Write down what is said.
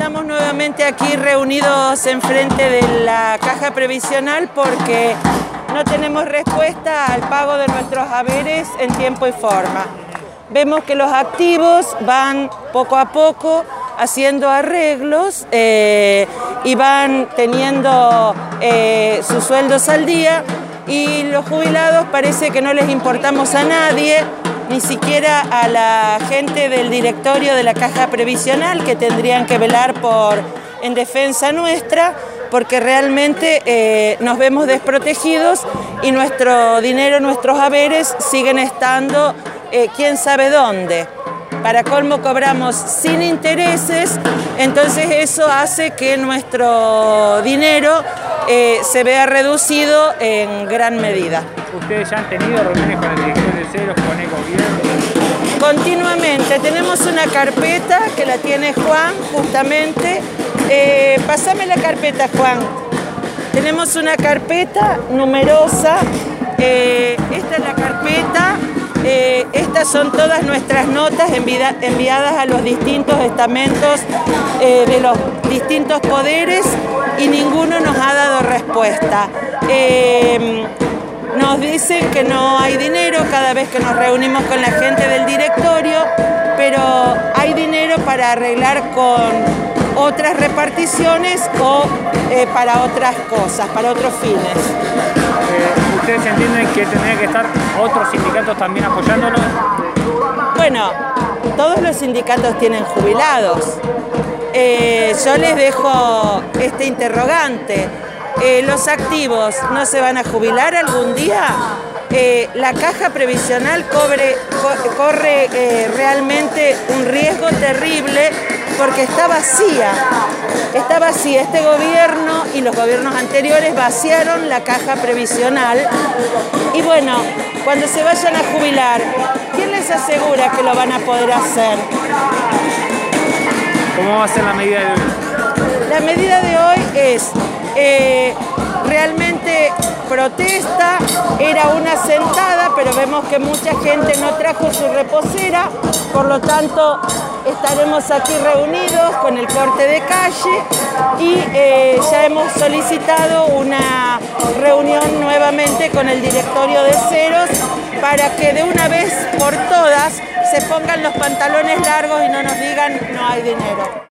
Estamos nuevamente aquí reunidos enfrente de la Caja Previsional porque no tenemos respuesta al pago de nuestros haberes en tiempo y forma. Vemos que los activos van poco a poco haciendo arreglos y van teniendo sus sueldos al día, y los jubilados parece que no les importamos a nadie, ni siquiera a la gente del directorio de la Caja Previsional, que tendrían que velar en defensa nuestra, porque realmente nos vemos desprotegidos y nuestro dinero, nuestros haberes siguen estando quién sabe dónde. Para colmo cobramos sin intereses, entonces eso hace que nuestro dinero se vea reducido en gran medida. ¿Ustedes ya han tenido reuniones con el director de Ceros, con el gobierno? Continuamente. Tenemos una carpeta que la tiene Juan, justamente. Pásame la carpeta, Juan. Tenemos una carpeta numerosa. Esta es la carpeta. Estas son todas nuestras notas enviadas a los distintos estamentos de los distintos poderes, y ninguno nos ha dado respuesta. Nos dicen que no hay dinero cada vez que nos reunimos con la gente del directorio, pero hay dinero para arreglar con otras reparticiones o para otras cosas, para otros fines. ¿Ustedes entienden que tendrían que estar otros sindicatos también apoyándonos? Bueno, todos los sindicatos tienen jubilados. Yo les dejo este interrogante. ¿Los activos no se van a jubilar algún día? La Caja Previsional corre realmente un riesgo terrible porque está vacía. Está vacía. Este gobierno y los gobiernos anteriores vaciaron la Caja Previsional. Y bueno, cuando se vayan a jubilar, ¿quién les asegura que lo van a poder hacer? ¿Cómo va a ser la medida de hoy? La medida de hoy es realmente protesta, era una sentada, pero vemos que mucha gente no trajo su reposera, por lo tanto estaremos aquí reunidos con el corte de calle y ya hemos solicitado una reunión nuevamente con el directorio de Ceros para que de una vez por todas se pongan los pantalones largos y no nos digan no hay dinero.